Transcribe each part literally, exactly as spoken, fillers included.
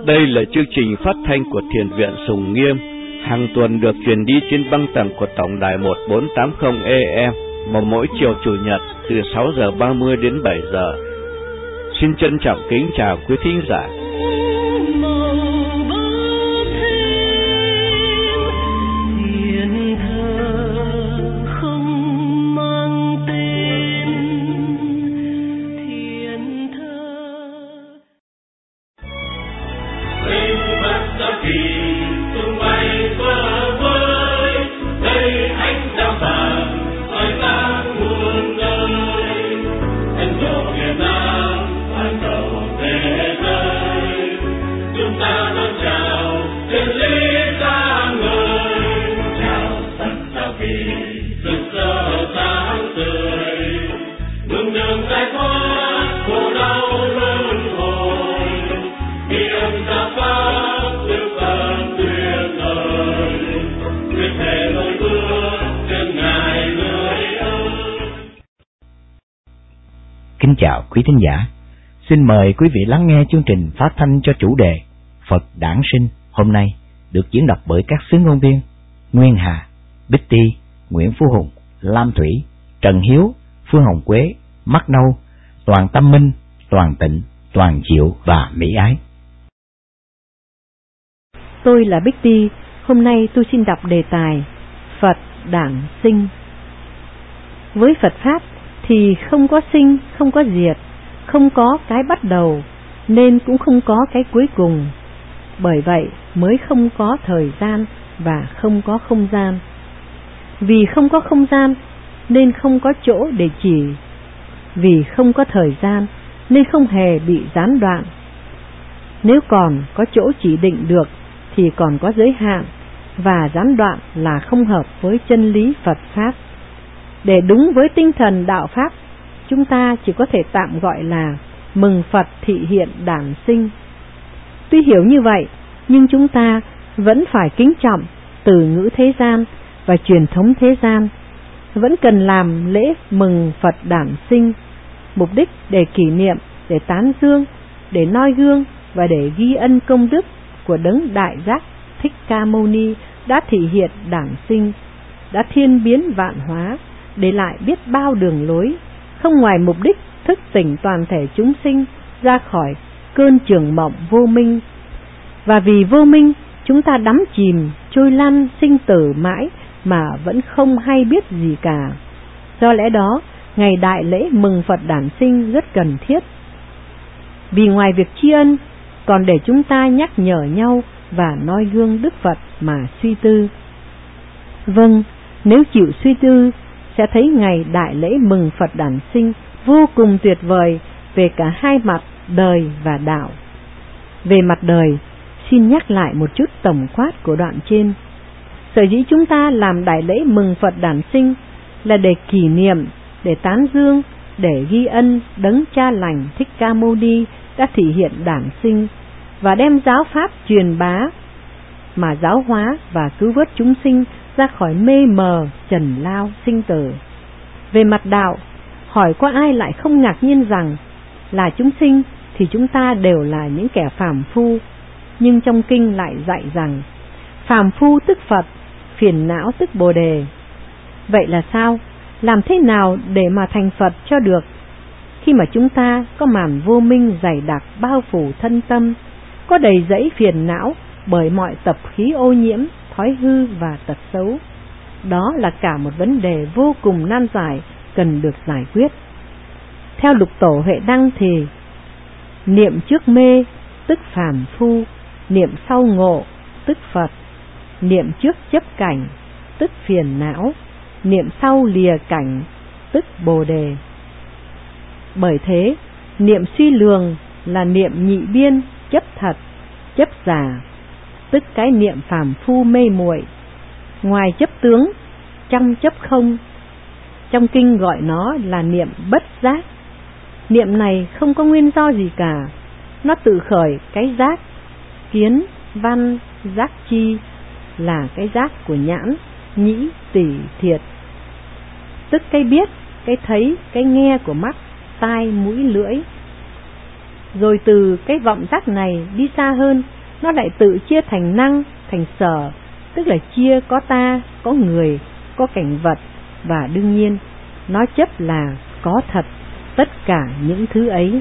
Đây là chương trình phát thanh của Thiền viện Sùng Nghiêm, hàng tuần được truyền đi trên băng tần của tổng đài một bốn tám không A M vào mỗi chiều chủ nhật từ sáu giờ ba mươi đến bảy giờ. Xin trân trọng kính chào quý thính giả. Kính chào quý thính giả, xin mời quý vị lắng nghe chương trình phát thanh cho chủ đề Phật Đản Sinh hôm nay được diễn đọc bởi các xứ ngôn viên Nguyên Hà, Bích Ti, Nguyễn Phú Hùng, Lam Thủy, Trần Hiếu, Phương Hồng Quế, Mắt Nâu, Toàn Tâm Minh, Toàn Tịnh, Toàn Diệu và Mỹ Ái. Tôi là Bích Ti, hôm nay tôi xin đọc đề tài Phật Đản Sinh. Với Phật Pháp thì không có sinh, không có diệt, không có cái bắt đầu, nên cũng không có cái cuối cùng. Bởi vậy mới không có thời gian và không có không gian. Vì không có không gian nên không có chỗ để chỉ. Vì không có thời gian nên không hề bị gián đoạn. Nếu còn có chỗ chỉ định được thì còn có giới hạn, và gián đoạn là không hợp với chân lý Phật Pháp. Để đúng với tinh thần đạo Pháp, chúng ta chỉ có thể tạm gọi là mừng Phật thị hiện đản sinh. Tuy hiểu như vậy, nhưng chúng ta vẫn phải kính trọng từ ngữ thế gian và truyền thống thế gian, vẫn cần làm lễ mừng Phật đản sinh, mục đích để kỷ niệm, để tán dương, để noi gương và để ghi ân công đức của đấng Đại Giác Thích Ca Mâu Ni đã thị hiện đản sinh, đã thiên biến vạn hóa, để lại biết bao đường lối, không ngoài mục đích thức tỉnh toàn thể chúng sinh ra khỏi cơn trường mộng vô minh. Và vì vô minh, chúng ta đắm chìm, trôi lăn sinh tử mãi mà vẫn không hay biết gì cả. Do lẽ đó, ngày đại lễ mừng Phật đản sinh rất cần thiết. Vì ngoài việc tri ân, còn để chúng ta nhắc nhở nhau và noi gương Đức Phật mà suy tư. Vâng, nếu chịu suy tư, sẽ thấy ngày đại lễ mừng Phật đản sinh vô cùng tuyệt vời về cả hai mặt đời và đạo. Về mặt đời, xin nhắc lại một chút tổng quát của đoạn trên. Sở dĩ chúng ta làm đại lễ mừng Phật đản sinh là để kỷ niệm, để tán dương, để ghi ân đấng Cha Lành Thích Ca Mâu Ni đã thị hiện đản sinh và đem giáo pháp truyền bá mà giáo hóa và cứu vớt chúng sinh ra khỏi mê mờ trần lao sinh tử. Về mặt đạo, hỏi qua ai lại không ngạc nhiên rằng là chúng sinh thì chúng ta đều là những kẻ phàm phu, nhưng trong kinh lại dạy rằng phàm phu tức Phật, phiền não tức Bồ Đề. Vậy là sao? Làm thế nào để mà thành Phật cho được, khi mà chúng ta có màn vô minh dày đặc bao phủ thân tâm, có đầy dẫy phiền não bởi mọi tập khí ô nhiễm, thói hư và tật xấu? Đó là cả một vấn đề vô cùng nan giải, cần được giải quyết. Theo Lục Tổ Huệ Đăng thì niệm trước mê tức phàm phu, niệm sau ngộ tức Phật, niệm trước chấp cảnh tức phiền não, niệm sau lìa cảnh tức Bồ Đề. Bởi thế, niệm suy lường là niệm nhị biên, chấp thật, chấp giả, tức cái niệm phàm phu mê muội, ngoài chấp tướng, trong chấp không. Trong kinh gọi nó là niệm bất giác. Niệm này không có nguyên do gì cả, nó tự khởi cái giác. Kiến, văn, giác chi là cái giác của nhãn, nhĩ, tỷ, thiệt, tức cái biết, cái thấy, cái nghe của mắt, tai, mũi, lưỡi. Rồi từ cái vọng giác này đi xa hơn nó lại tự chia thành năng, thành sở, tức là chia có ta, có người, có cảnh vật, và đương nhiên nó chấp là có thật tất cả những thứ ấy.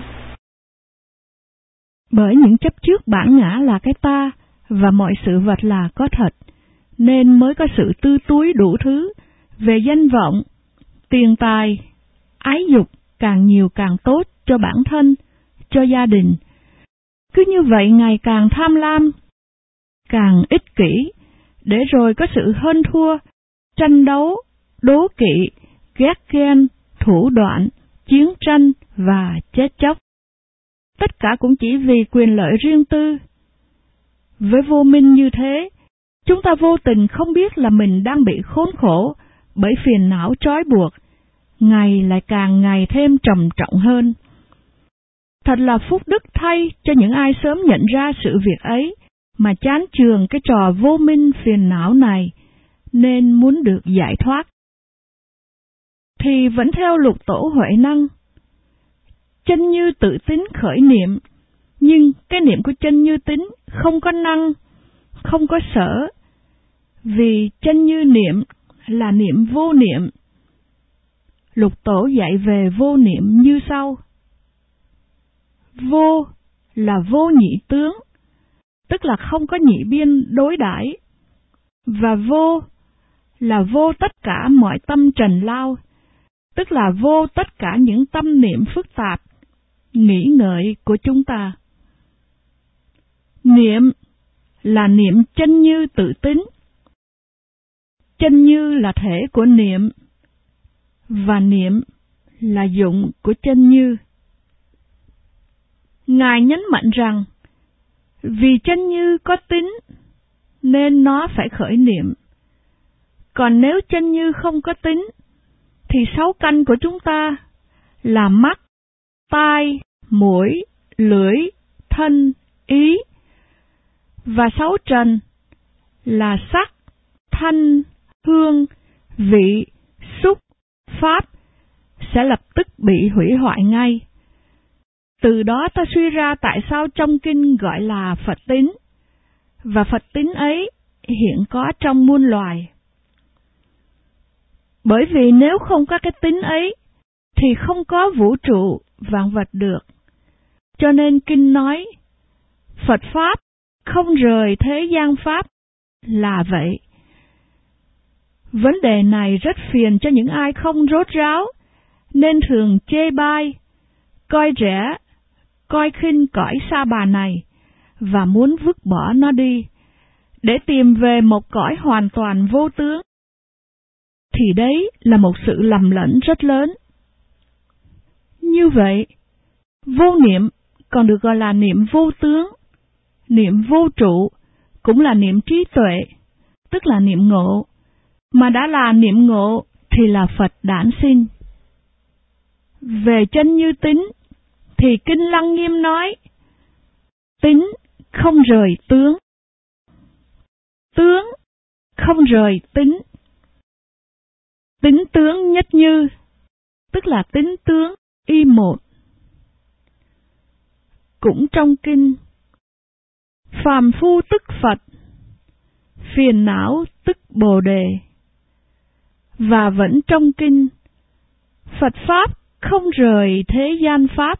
Bởi những chấp trước bản ngã là cái ta và mọi sự vật là có thật, nên mới có sự tư túi đủ thứ về danh vọng, tiền tài, ái dục càng nhiều càng tốt cho bản thân, cho gia đình. Cứ như vậy ngày càng tham lam, càng ích kỷ, để rồi có sự hơn thua, tranh đấu, đố kỵ, ghét ghen, thủ đoạn, chiến tranh và chết chóc. Tất cả cũng chỉ vì quyền lợi riêng tư. Với vô minh như thế, chúng ta vô tình không biết là mình đang bị khốn khổ bởi phiền não trói buộc, ngày lại càng ngày thêm trầm trọng hơn. Thật là phúc đức thay cho những ai sớm nhận ra sự việc ấy, mà chán chường cái trò vô minh phiền não này, nên muốn được giải thoát. Thì vẫn theo lục tổ Huệ Năng, chân như tự tính khởi niệm, nhưng cái niệm của chân như tính không có năng, không có sở, vì chân như niệm là niệm vô niệm. Lục tổ dạy về vô niệm như sau. Vô là vô nhị tướng, tức là không có nhị biên đối đãi, và vô là vô tất cả mọi tâm trần lao, tức là vô tất cả những tâm niệm phức tạp, nghĩ ngợi của chúng ta. Niệm là niệm chân như tự tính. Chân như là thể của niệm, và niệm là dụng của chân như. Ngài nhấn mạnh rằng, vì chân như có tính, nên nó phải khởi niệm. Còn nếu chân như không có tính, thì sáu căn của chúng ta là mắt, tai, mũi, lưỡi, thân, ý, và sáu trần là sắc, thanh, hương, vị, xúc, pháp sẽ lập tức bị hủy hoại ngay. Từ đó ta suy ra tại sao trong kinh gọi là Phật tính, và Phật tính ấy hiện có trong muôn loài. Bởi vì nếu không có cái tính ấy, thì không có vũ trụ vạn vật được. Cho nên kinh nói, Phật Pháp không rời thế gian Pháp là vậy. Vấn đề này rất phiền cho những ai không rốt ráo, nên thường chê bai, coi rẻ, coi khinh cõi sa bà này, và muốn vứt bỏ nó đi, để tìm về một cõi hoàn toàn vô tướng. Thì đấy là một sự lầm lẫn rất lớn. Như vậy, vô niệm còn được gọi là niệm vô tướng, niệm vô trụ cũng là niệm trí tuệ, tức là niệm ngộ, mà đã là niệm ngộ thì là Phật đản sinh. Về chân như tính, thì Kinh Lăng Nghiêm nói, tính không rời tướng, tướng không rời tính, tính tướng nhất như, tức là tính tướng y một. Cũng trong kinh, phàm phu tức Phật, phiền não tức Bồ Đề. Và vẫn trong kinh, Phật Pháp không rời thế gian Pháp.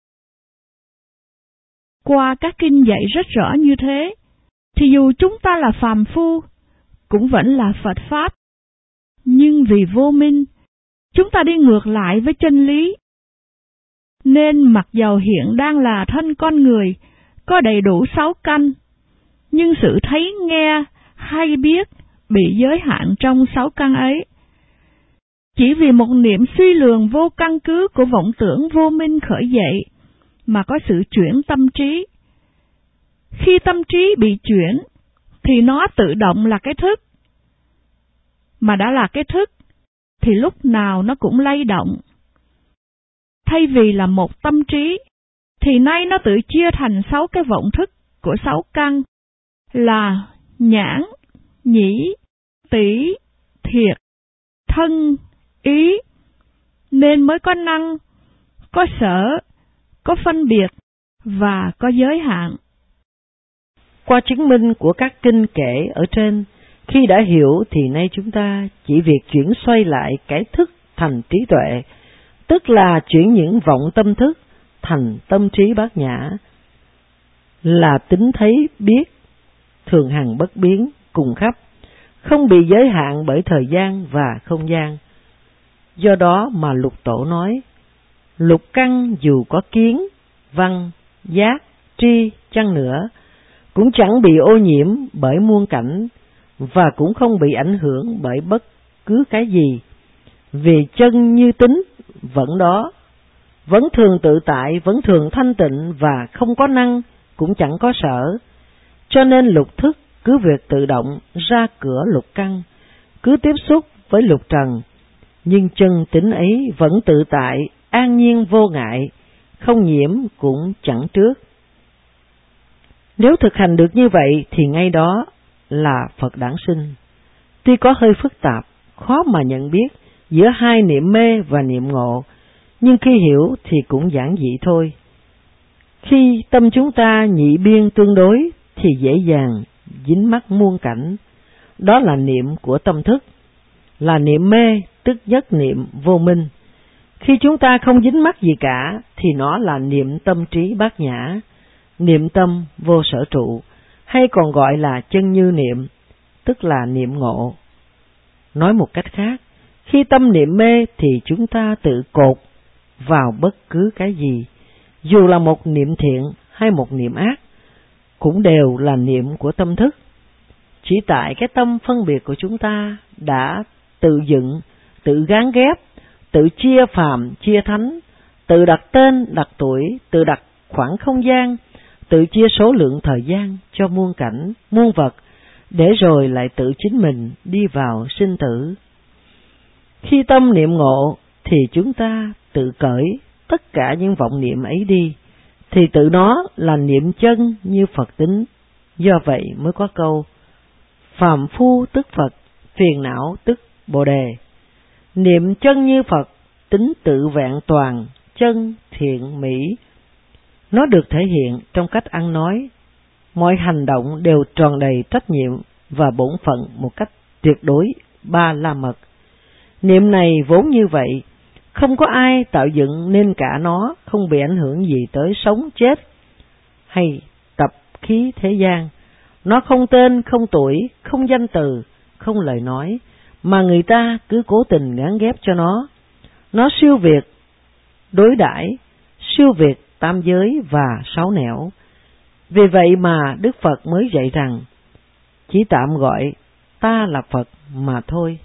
Qua các kinh dạy rất rõ như thế, thì dù chúng ta là phàm phu, cũng vẫn là Phật Pháp. Nhưng vì vô minh, chúng ta đi ngược lại với chân lý. Nên mặc dầu hiện đang là thân con người, có đầy đủ sáu căn, nhưng sự thấy nghe hay biết bị giới hạn trong sáu căn ấy. Chỉ vì một niệm suy lường vô căn cứ của vọng tưởng vô minh khởi dậy, mà có sự chuyển tâm trí. Khi tâm trí bị chuyển, thì nó tự động là cái thức. Mà đã là cái thức, thì lúc nào nó cũng lay động. Thay vì là một tâm trí, thì nay nó tự chia thành sáu cái vọng thức của sáu căn, là nhãn, nhĩ, tỷ, thiệt, thân, ý, nên mới có năng, có sở, có phân biệt và có giới hạn. Qua chứng minh của các kinh kể ở trên, khi đã hiểu thì nay chúng ta chỉ việc chuyển xoay lại cái thức thành trí tuệ, tức là chuyển những vọng tâm thức thành tâm trí bát nhã, là tính thấy biết, thường hằng bất biến, cùng khắp, không bị giới hạn bởi thời gian và không gian. Do đó mà Lục Tổ nói, lục căn dù có kiến, văn, giác, tri chăng nữa, cũng chẳng bị ô nhiễm bởi muôn cảnh, và cũng không bị ảnh hưởng bởi bất cứ cái gì, vì chân như tính vẫn đó, vẫn thường tự tại, vẫn thường thanh tịnh và không có năng, cũng chẳng có sở. Cho nên lục thức cứ việc tự động ra cửa lục căn, cứ tiếp xúc với lục trần, nhưng chân tính ấy vẫn tự tại, an nhiên vô ngại, không nhiễm cũng chẳng trước. Nếu thực hành được như vậy thì ngay đó là Phật đản sinh. Tuy có hơi phức tạp, khó mà nhận biết giữa hai niệm mê và niệm ngộ, nhưng khi hiểu thì cũng giản dị thôi. Khi tâm chúng ta nhị biên tương đối thì dễ dàng dính mắc muôn cảnh, đó là niệm của tâm thức, là niệm mê, tức nhất niệm vô minh. Khi chúng ta không dính mắc gì cả thì nó là niệm tâm trí bát nhã, niệm tâm vô sở trụ, hay còn gọi là chân như niệm, tức là niệm ngộ. Nói một cách khác, khi tâm niệm mê thì chúng ta tự cột vào bất cứ cái gì, dù là một niệm thiện hay một niệm ác, cũng đều là niệm của tâm thức. Chỉ tại cái tâm phân biệt của chúng ta đã tự dựng, tự gán ghép, tự chia phàm, chia thánh, tự đặt tên, đặt tuổi, tự đặt khoảng không gian, tự chia số lượng thời gian cho muôn cảnh, muôn vật, để rồi lại tự chính mình đi vào sinh tử. Khi tâm niệm ngộ thì chúng ta tự cởi tất cả những vọng niệm ấy đi, thì tự nó là niệm chân như Phật tính. Do vậy mới có câu, phàm phu tức Phật, phiền não tức Bồ Đề. Niệm chân như Phật, tính tự vẹn toàn, chân thiện mỹ. Nó được thể hiện trong cách ăn nói, mọi hành động đều tròn đầy trách nhiệm và bổn phận một cách tuyệt đối ba la mật. Niệm này vốn như vậy, không có ai tạo dựng nên cả nó, không bị ảnh hưởng gì tới sống chết hay tập khí thế gian. Nó không tên, không tuổi, không danh từ, không lời nói, mà người ta cứ cố tình gán ghép cho nó. Nó siêu việt đối đãi, siêu việt tam giới và sáu nẻo. Vì vậy mà Đức Phật mới dạy rằng, chỉ tạm gọi ta là Phật mà thôi.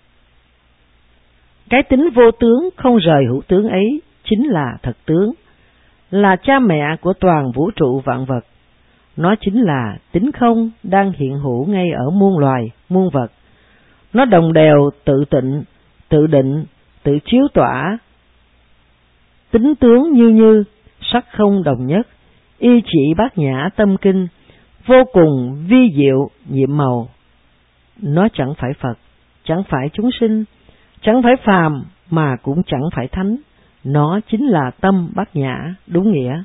Cái tính vô tướng không rời hữu tướng ấy chính là thật tướng, là cha mẹ của toàn vũ trụ vạn vật. Nó chính là tính không đang hiện hữu ngay ở muôn loài, muôn vật. Nó đồng đều, tự tịnh, tự định, tự chiếu tỏa. Tính tướng như như, sắc không đồng nhất, y chỉ bát nhã tâm kinh, vô cùng vi diệu nhiệm màu. Nó chẳng phải Phật, chẳng phải chúng sinh, chẳng phải phàm mà cũng chẳng phải thánh. Nó chính là tâm bát nhã đúng nghĩa.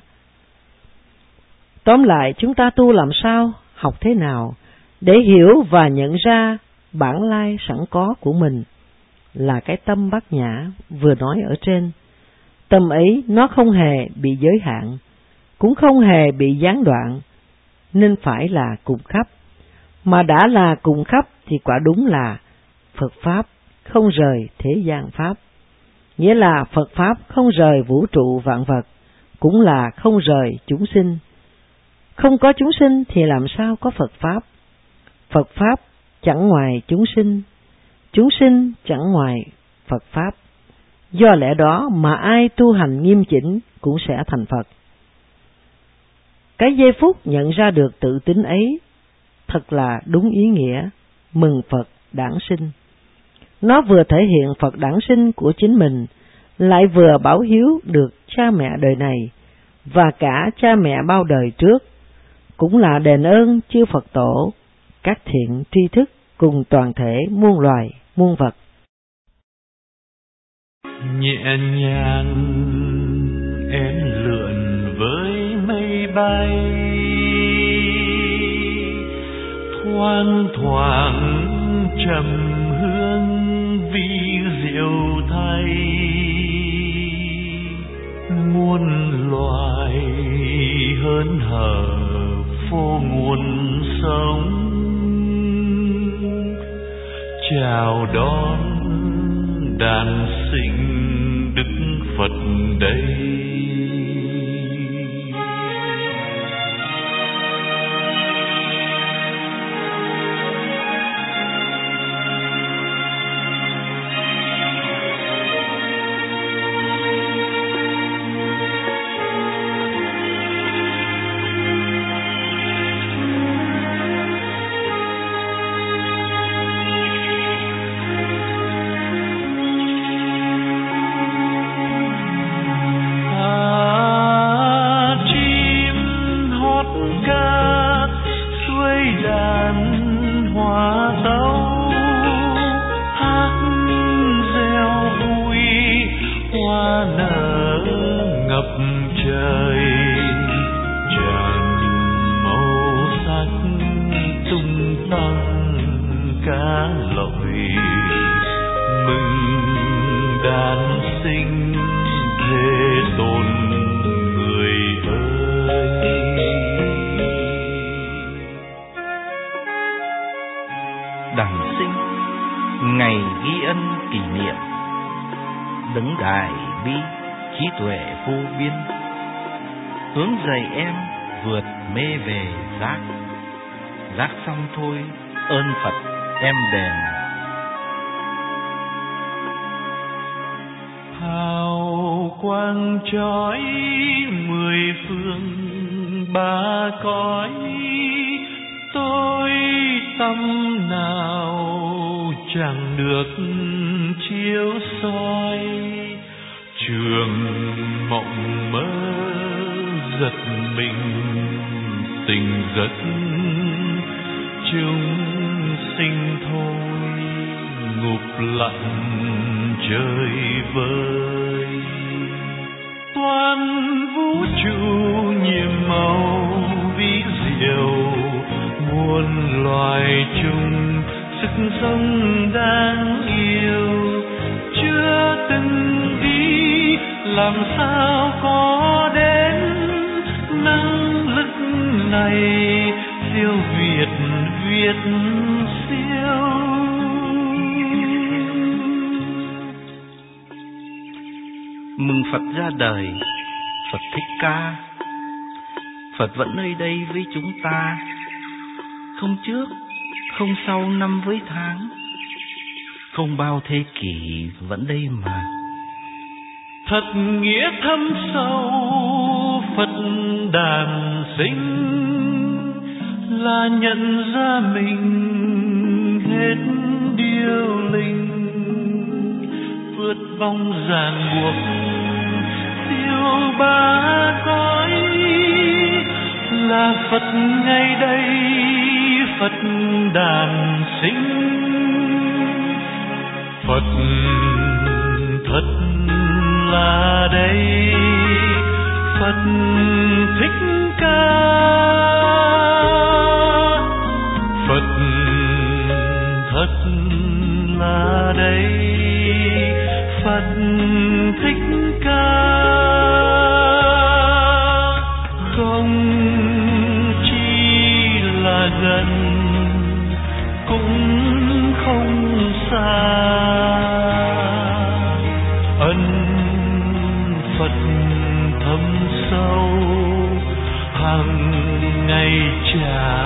Tóm lại, chúng ta tu làm sao, học thế nào để hiểu và nhận ra bản lai sẵn có của mình là cái tâm bát nhã vừa nói ở trên. Tâm ấy nó không hề bị giới hạn, cũng không hề bị gián đoạn, nên phải là cùng khắp. Mà đã là cùng khắp thì quả đúng là Phật Pháp không rời thế gian Pháp. Nghĩa là Phật Pháp không rời vũ trụ vạn vật, cũng là không rời chúng sinh. Không có chúng sinh thì làm sao có Phật Pháp? Phật Pháp chẳng ngoài chúng sinh, chúng sinh chẳng ngoài Phật Pháp. Do lẽ đó mà ai tu hành nghiêm chỉnh cũng sẽ thành Phật. Cái giây phút nhận ra được tự tính ấy thật là đúng ý nghĩa mừng Phật đản sinh. Nó vừa thể hiện Phật đản sinh của chính mình, lại vừa báo hiếu được cha mẹ đời này và cả cha mẹ bao đời trước, cũng là đền ơn chư Phật tổ, các thiện tri thức cùng toàn thể muôn loài, muôn vật. Nhẹ nhàng em lượn với mây bay, thoang thoảng trầm hương vi diệu thay, muôn loài hớn hở vô nguồn sống, chào đón đàn sinh Đức Phật đây. Đản sinh, ngày ghi ân kỷ niệm, đấng đại bi trí tuệ vô biên, hướng dạy em vượt mê về giác, giác xong thôi ơn Phật em đền. Hào quang chói mười phương ba cõi, tôi tâm nào chẳng được chiếu soi, trường mộng mơ giật mình tỉnh giấc, chúng sinh thôi ngục lặng trời vơi. Toàn vũ trụ nhiệm màu vĩ diệu, muôn loài chung sức sống đáng yêu, chưa từng nghĩ làm sao có đến năng lực này, siêu việt việt siêu. Mừng Phật ra đời, Phật Thích Ca, Phật vẫn nơi đây với chúng ta, không trước, không sau năm với tháng, không bao thế kỷ vẫn đây mà. Thật nghĩa thâm sâu Phật đản sinh, là nhận ra mình hết điêu linh, vượt vòng ràng buộc siêu ba cõi, là Phật ngay đây, Phật đản sinh. Phật thật là đây, Phật Thích Ca, Phật thật là đây, Phật Thích Ca. Không chỉ là gần, cũng không xa, ân Phật thâm sâu hàng ngày trả.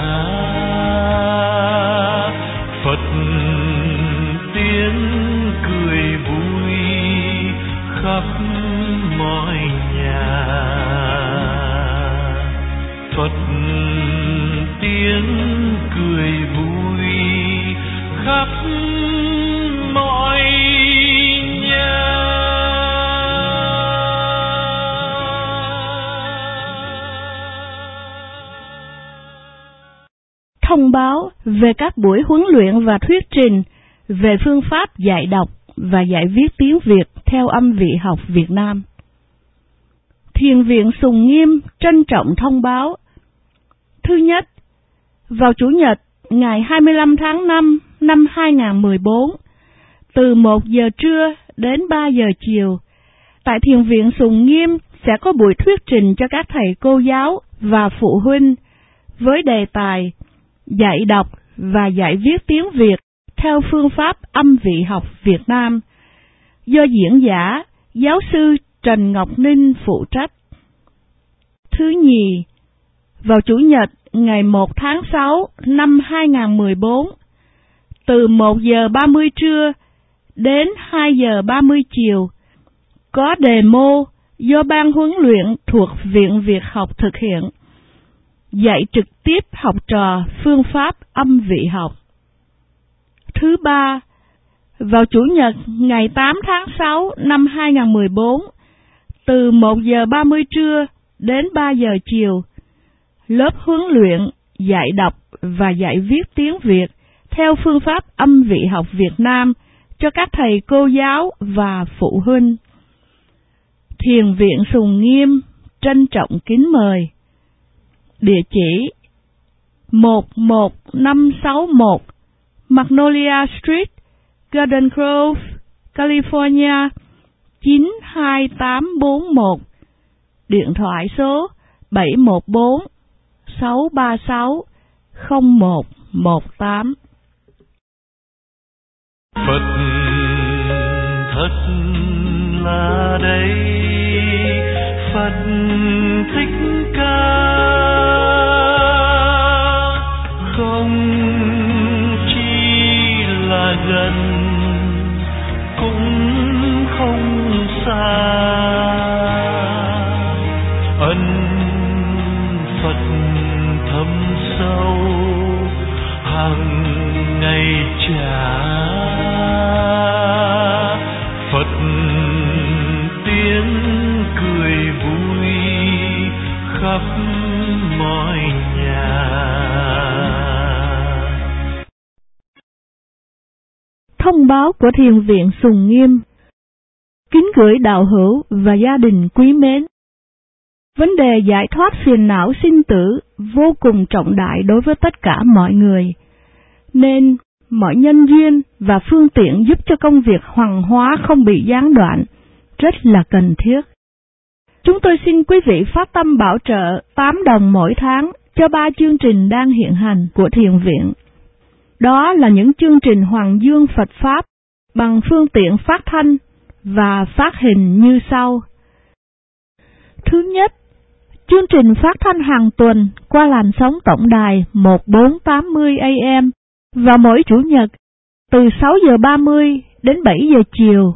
Phật tiếng cười vui khắp mọi nhà, Phật tiếng cười vui khắp mọi nhà. Thông báo về các buổi huấn luyện và thuyết trình về phương pháp dạy đọc và dạy viết tiếng Việt theo âm vị học Việt Nam. Thiền viện Sùng Nghiêm trân trọng thông báo: thứ nhất, vào Chủ nhật ngày hai mươi lăm tháng năm năm hai nghìn không trăm mười bốn, từ một giờ trưa đến ba giờ chiều, tại Thiền viện Sùng Nghiêm sẽ có buổi thuyết trình cho các thầy cô giáo và phụ huynh với đề tài dạy đọc và dạy viết tiếng Việt theo phương pháp âm vị học Việt Nam, do diễn giả giáo sư Trần Ngọc Ninh phụ trách. Thứ nhì, vào Chủ nhật ngày một tháng sáu năm hai nghìn không trăm mười bốn, từ một giờ ba mươi trưa đến hai giờ ba mươi chiều, có đề mô do Ban huấn luyện thuộc Viện Việt học thực hiện, dạy trực tiếp học trò phương pháp âm vị học. Thứ ba, vào Chủ nhật ngày tám tháng sáu năm hai nghìn không trăm mười bốn, từ một giờ ba mươi trưa đến ba giờ chiều, lớp huấn luyện dạy đọc và dạy viết tiếng Việt theo phương pháp âm vị học Việt Nam cho các thầy cô giáo và phụ huynh. Thiền viện Sùng Nghiêm trân trọng kính mời. Địa chỉ một một năm sáu một Magnolia Street, Garden Grove, California chín hai tám bốn một. Điện thoại số bảy một bốn sáu ba sáu không một một tám. Phật thật là đây, Phật Thích Ca, không chỉ là gần cũng không xa. Ân Phật thâm sâu hàng ngày trả. Phật tiếng cười vui khắp mọi nhà. Thông báo của Thiền viện Sùng Nghiêm. Kính gửi đạo hữu và gia đình quý mến. Vấn đề giải thoát phiền não sinh tử vô cùng trọng đại đối với tất cả mọi người, nên mọi nhân duyên và phương tiện giúp cho công việc hoằng hóa không bị gián đoạn rất là cần thiết. Chúng tôi xin quý vị phát tâm bảo trợ tám đồng mỗi tháng cho ba chương trình đang hiện hành của Thiền viện. Đó là những chương trình Hoàng Dương Phật Pháp bằng phương tiện phát thanh và phát hình như sau. Thứ nhất, chương trình phát thanh hàng tuần qua làn sóng tổng đài một bốn tám mươi A M vào mỗi Chủ nhật từ sáu giờ ba mươi đến bảy giờ chiều.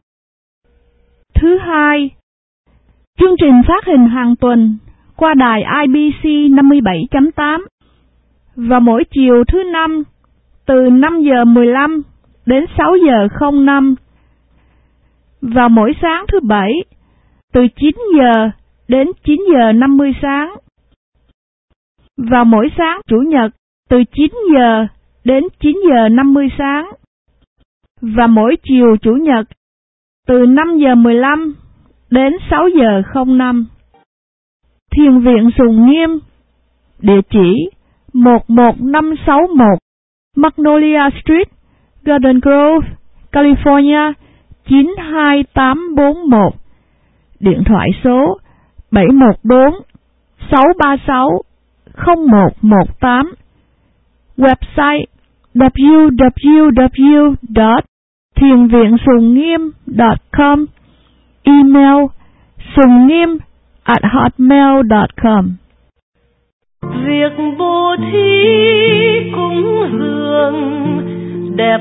Thứ hai, chương trình phát hình hàng tuần qua đài I B C năm mươi bảy chấm tám vào mỗi chiều thứ năm từ năm giờ mười lăm đến sáu giờ không năm, vào mỗi sáng thứ bảy từ chín giờ đến chín giờ năm mươi sáng, vào mỗi sáng Chủ nhật từ chín giờ đến chín giờ năm mươi sáng, và mỗi chiều Chủ nhật từ năm giờ mười lăm đến sáu giờ không năm. Thiền viện Sùng Nghiêm, địa chỉ một một năm sáu một Magnolia Street, Garden Grove, California chín hai tám bốn một. Điện thoại số bảy một bốn sáu ba sáu không một một tám. Website w w w chấm thiền viện sùng nghiêm chấm com. Email sùng nghiêm at hotmail chấm com. Việc bố thí cúng dường đẹp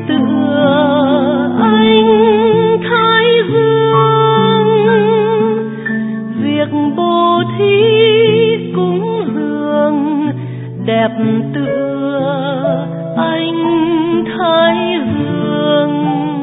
tựa ánh thái dương. Việc bố thí cúng dường đẹp tựa ánh thái dương.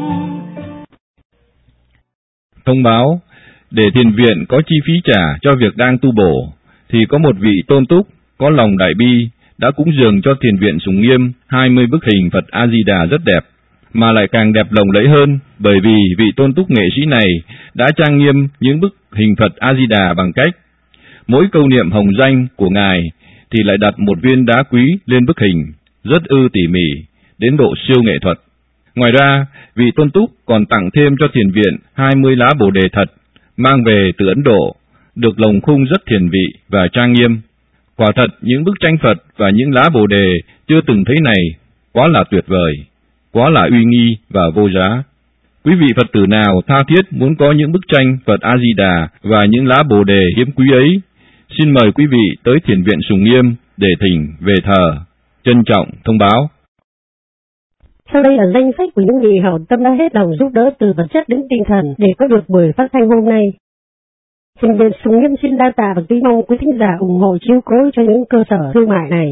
Thông báo, để thiền viện có chi phí trả cho việc đang tu bổ, thì có một vị tôn túc có lòng đại bi đã cúng dường cho thiền viện Sùng Nghiêm hai mươi bức hình Phật A Di Đà rất đẹp, mà lại càng đẹp lộng lẫy hơn bởi vì vị tôn túc nghệ sĩ này đã trang nghiêm những bức hình Phật A Di Đà bằng cách mỗi câu niệm hồng danh của ngài thì lại đặt một viên đá quý lên bức hình, rất ư tỉ mỉ, đến độ siêu nghệ thuật. Ngoài ra, vị tôn túc còn tặng thêm cho thiền viện hai mươi lá bồ đề thật, mang về từ Ấn Độ, được lồng khung rất thiền vị và trang nghiêm. Quả thật, những bức tranh Phật và những lá bồ đề chưa từng thấy này, quá là tuyệt vời, quá là uy nghi và vô giá. Quý vị Phật tử nào tha thiết muốn có những bức tranh Phật A-di-đà và những lá bồ đề hiếm quý ấy, xin mời quý vị tới thiền viện Sùng Nghiêm để thỉnh về thờ. Trân trọng thông báo. Sau đây là danh sách của những vị hảo tâm đã hết lòng giúp đỡ từ vật chất đến tinh thần để có được buổi phát thanh hôm nay. Thiền viện Sùng Nghiêm xin đa tạ và kính mong quý thính giả ủng hộ chiếu cố cho những cơ sở thương mại này.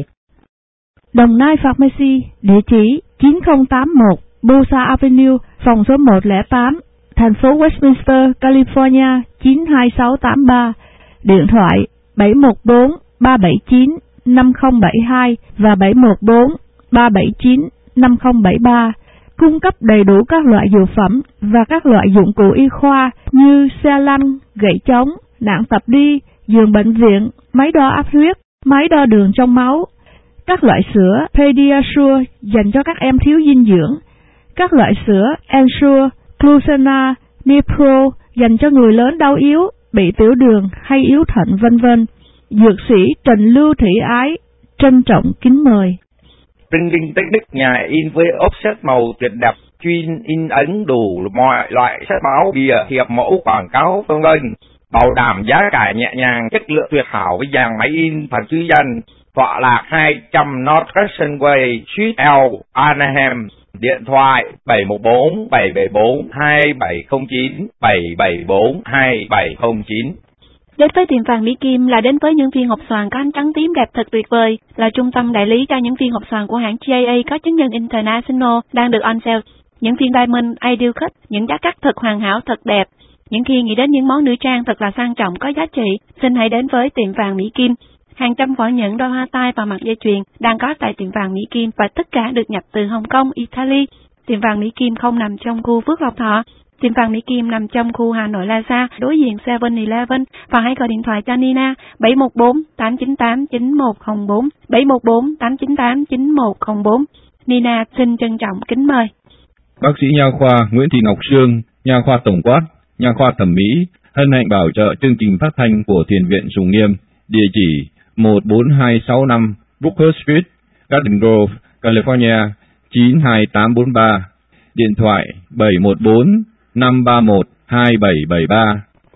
Đồng Nai Pharmacy, địa chỉ chín không tám mốt Bosa Avenue, phòng số một không tám, thành phố Westminster, California chín hai sáu tám ba, điện thoại bảy một bốn ba bảy chín năm không bảy hai và bảy một bốn ba bảy chín năm không bảy ba, cung cấp đầy đủ các loại dược phẩm và các loại dụng cụ y khoa như xe lăn, gậy chống, nạng tập đi, giường bệnh viện, máy đo áp huyết, máy đo đường trong máu, các loại sữa Pediasure dành cho các em thiếu dinh dưỡng, các loại sữa Ensure, Glucena, Nipro dành cho người lớn đau yếu, bị tiểu đường hay yếu thận vân vân. Dược sĩ Trần Lưu Thị Ái trân trọng kính mời. Printing Technique, nhà in với offset màu tuyệt đẹp, chuyên in ấn đủ mọi loại sách báo, bìa, hiệp mẫu, quảng cáo vân vân, bảo đảm giá cả nhẹ nhàng, chất lượng tuyệt hảo với dàn máy in và chữ danh. Tọa lạc hai trăm North Crescent Way, Suite L, Anaheim. Điện thoại bảy một bốn bảy bảy bốn hai bảy không chín, bảy bảy bốn hai bảy không chín. Đến với tiệm vàng Mỹ Kim là đến với những viên hộp xoàn có ánh trắng tím đẹp thật tuyệt vời, là trung tâm đại lý cho những viên hộp xoàn của hãng G A A có chứng nhận International đang được on sale. Những viên Diamond, Ideal Cut, những giá cắt thật hoàn hảo, thật đẹp. Những khi nghĩ đến những món nữ trang thật là sang trọng có giá trị, xin hãy đến với tiệm vàng Mỹ Kim. Hàng trăm vỏ nhẫn, đôi hoa tai và mặt dây chuyền đang có tại tiệm vàng Mỹ Kim và tất cả được nhập từ Hồng Kông, Italy. Tiệm vàng Mỹ Kim không nằm trong khu Phước Lộc Thọ. Tiệm vàng Mỹ Kim nằm trong khu Hà Nội Plaza, đối diện seven eleven, và hãy gọi điện thoại cho Nina bảy một bốn tám chín tám chín một không bốn, bảy một bốn tám chín tám chín một không bốn. Nina xin trân trọng kính mời. Bác sĩ nha khoa Nguyễn Thị Ngọc Sương, nha khoa tổng quát, nha khoa thẩm mỹ, hân hạnh bảo trợ chương trình phát thanh của Thiền viện Sùng Nghiêm, địa chỉ một bốn hai sáu năm Booker Street, Garden Grove, California chín hai tám bốn ba, điện thoại bảy một bốn năm ba một hai bảy bảy ba.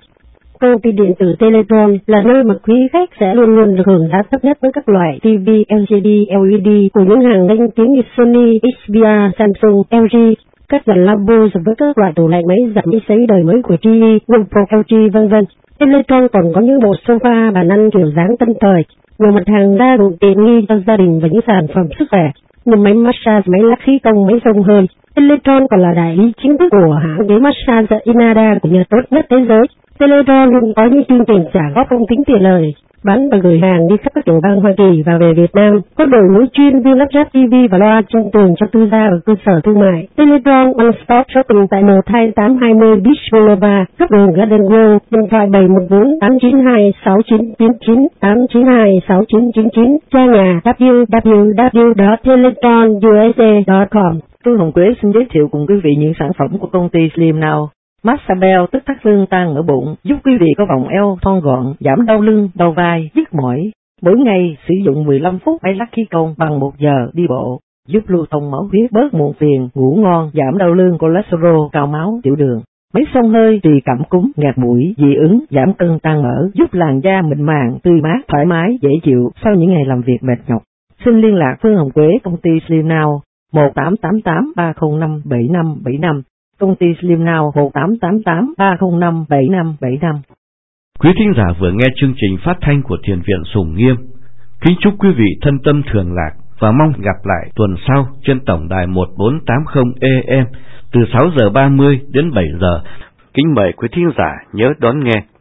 Công ty điện tử Teletron là nơi mà quý khách sẽ luôn luôn được hưởng giá thấp nhất với các loại ti vi L C D, L E D của những hàng danh tiếng như Sony, H P R, Samsung, L G, các dàn Lambo với các loại tủ lạnh máy giặt máy sấy đời mới của G E, GoPro, L G vân vân. Teletron còn có những bộ sofa, bàn ăn kiểu dáng tân thời, nhiều mặt hàng đa dụng tiện nghi cho gia đình và những sản phẩm sức khỏe như máy massage, máy lắc khí công, máy xông hơi. Teletron còn là đại lý chính thức của hãng ghế massage Inada của nhà tốt nhất thế giới. Teletron luôn có những chương trình trả góp không tính tiền lời, bán và gửi hàng đi khắp các tiểu bang Hoa Kỳ và về Việt Nam. Có đội ngũ chuyên viên lắp ráp ti vi và loa trên tường cho tư gia và cơ sở thương mại. Teletron One Stop Shopping tại một hai tám hai không Beach Boulevard, cấp đường Garden Grove, điện thoại bảy một bốn tám chín hai sáu chín chín chín, tám chín hai sáu chín chín chín, trang nhà w w w chấm teletron u s a chấm com. Tôi Hồng Quế xin giới thiệu cùng quý vị những sản phẩm của công ty Slim Now. Massage Bell tức thắt lưng tăng ở bụng, giúp quý vị có vòng eo thon gọn, giảm đau lưng, đau vai, nhức mỏi. Mỗi ngày sử dụng mười lăm phút máy lắc khí công bằng một giờ đi bộ, giúp lưu thông máu huyết, bớt muộn phiền, ngủ ngon, giảm đau lưng, cholesterol, cao máu, tiểu đường. Máy xông hơi trị cảm cúm, nghẹt mũi, dị ứng, giảm cân tăng mỡ, giúp làn da mịn màng, tươi mát, thoải mái, dễ chịu sau những ngày làm việc mệt nhọc. Xin liên lạc Phương Hồng Quế, công ty Slim Now một tám tám tám ba không năm bảy năm bảy năm, công ty Slim Now một tám tám tám ba không năm bảy năm bảy năm. Quý thính giả vừa nghe chương trình phát thanh của Thiền viện Sùng Nghiêm. Kính chúc quý vị thân tâm thường lạc và mong gặp lại tuần sau trên tổng đài một bốn tám không A M từ sáu giờ ba mươi đến bảy giờ. Kính mời quý thính giả nhớ đón nghe.